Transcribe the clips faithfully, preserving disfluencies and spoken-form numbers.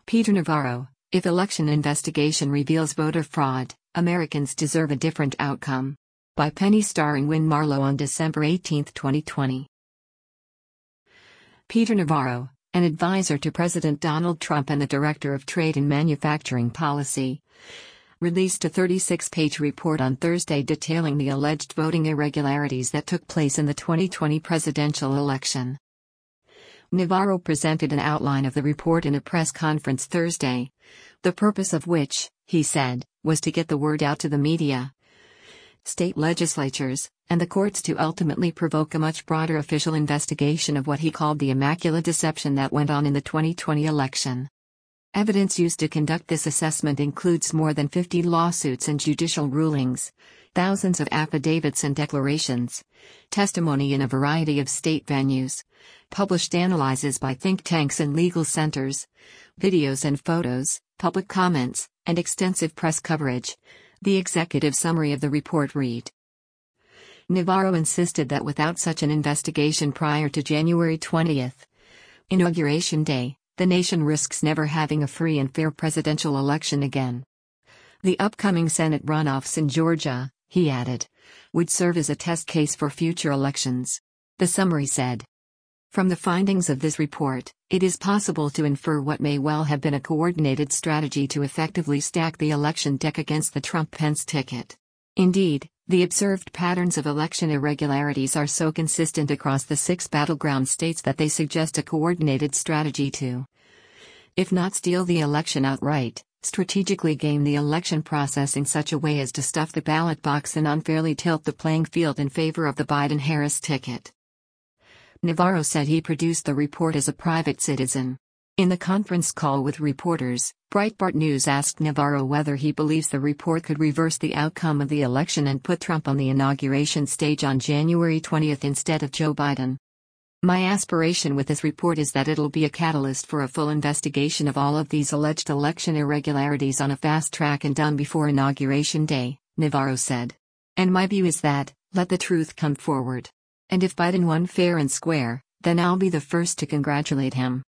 Peter Navarro, if election investigation reveals voter fraud, Americans deserve a different outcome. By Penny Starring Win Marlowe on December eighteenth, twenty twenty. Peter Navarro, an advisor to President Donald Trump and the Director of Trade and Manufacturing Policy, released a thirty-six page report on Thursday detailing the alleged voting irregularities that took place in the twenty twenty presidential election. Navarro presented an outline of the report in a press conference Thursday, the purpose of which, he said, was to get the word out to the media, state legislatures, and the courts to ultimately provoke a much broader official investigation of what he called the immaculate deception that went on in the twenty twenty election. Evidence used to conduct this assessment includes more than fifty lawsuits and judicial rulings, thousands of affidavits and declarations, testimony in a variety of state venues, published analyses by think tanks and legal centers, videos and photos, public comments, and extensive press coverage, the executive summary of the report read. Navarro insisted that without such an investigation prior to January twentieth, Inauguration Day, the nation risks never having a free and fair presidential election again. The upcoming Senate runoffs in Georgia, he added, would serve as a test case for future elections. The summary said. From the findings of this report, it is possible to infer what may well have been a coordinated strategy to effectively stack the election deck against the Trump-Pence ticket. Indeed, the observed patterns of election irregularities are so consistent across the six battleground states that they suggest a coordinated strategy to, if not steal the election outright, strategically game the election process in such a way as to stuff the ballot box and unfairly tilt the playing field in favor of the Biden-Harris ticket. Navarro said he produced the report as a private citizen. In the conference call with reporters, Breitbart News asked Navarro whether he believes the report could reverse the outcome of the election and put Trump on the inauguration stage on January twentieth instead of Joe Biden. My aspiration with this report is that it'll be a catalyst for a full investigation of all of these alleged election irregularities on a fast track and done before Inauguration Day, Navarro said. And my view is that, let the truth come forward. And if Biden won fair and square, then I'll be the first to congratulate him.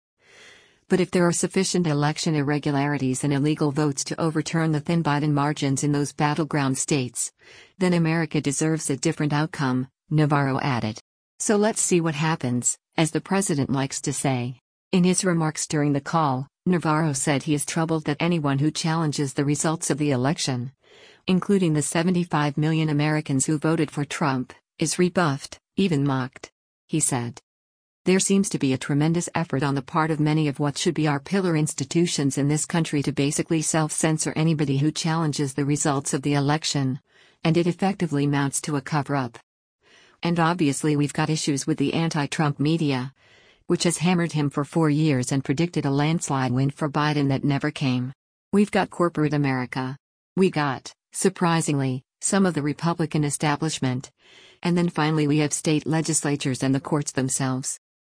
But if there are sufficient election irregularities and illegal votes to overturn the thin Biden margins in those battleground states, then America deserves a different outcome, Navarro added. So let's see what happens, as the president likes to say. In his remarks during the call, Navarro said he is troubled that anyone who challenges the results of the election, including the seventy-five million Americans who voted for Trump, is rebuffed, even mocked. He said. There seems to be a tremendous effort on the part of many of what should be our pillar institutions in this country to basically self-censor anybody who challenges the results of the election, and it effectively mounts to a cover-up. And obviously we've got issues with the anti-Trump media, which has hammered him for four years and predicted a landslide win for Biden that never came. We've got corporate America. We got, surprisingly, some of the Republican establishment. And then finally we have state legislatures and the courts themselves.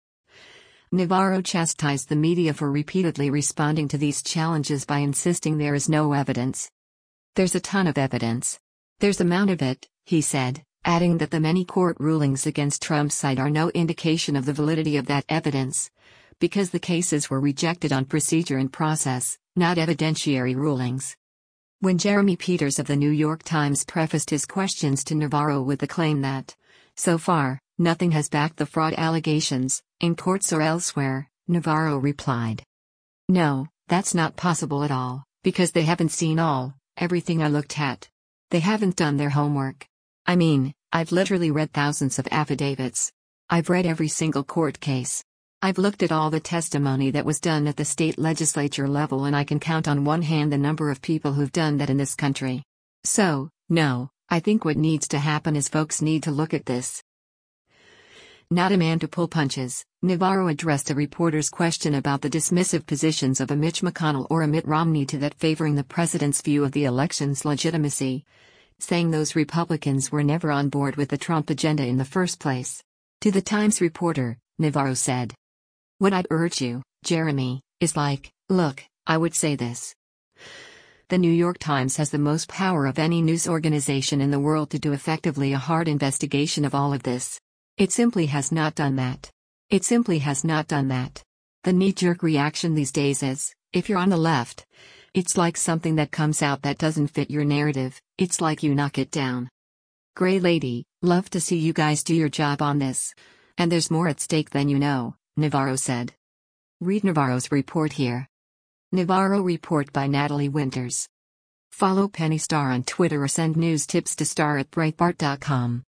Navarro chastised the media for repeatedly responding to these challenges by insisting there is no evidence. There's a ton of evidence. There's amount of it, he said, adding that the many court rulings against Trump's side are no indication of the validity of that evidence, because the cases were rejected on procedure and process, not evidentiary rulings. When Jeremy Peters of the New York Times prefaced his questions to Navarro with the claim that, so far, nothing has backed the fraud allegations, in courts or elsewhere, Navarro replied, no, that's not possible at all, because they haven't seen all, everything I looked at. They haven't done their homework. I mean, I've literally read thousands of affidavits. I've read every single court case. I've looked at all the testimony that was done at the state legislature level and I can count on one hand the number of people who've done that in this country. So, no, I think what needs to happen is folks need to look at this. Not a man to pull punches, Navarro addressed a reporter's question about the dismissive positions of a Mitch McConnell or a Mitt Romney to that favoring the president's view of the election's legitimacy, saying those Republicans were never on board with the Trump agenda in the first place. To the Times reporter, Navarro said, what I'd urge you, Jeremy, is like, look, I would say this. The New York Times has the most power of any news organization in the world to do effectively a hard investigation of all of this. It simply has not done that. It simply has not done that. The knee-jerk reaction these days is, If you're on the left, it's like something that comes out that doesn't fit your narrative, it's like you knock it down. Grey Lady, love to see you guys do your job on this. And there's more at stake than you know, Navarro said. Read Navarro's report here. Navarro Report by Natalie Winters. Follow Penny Star on Twitter or send news tips to star at breitbart dot com.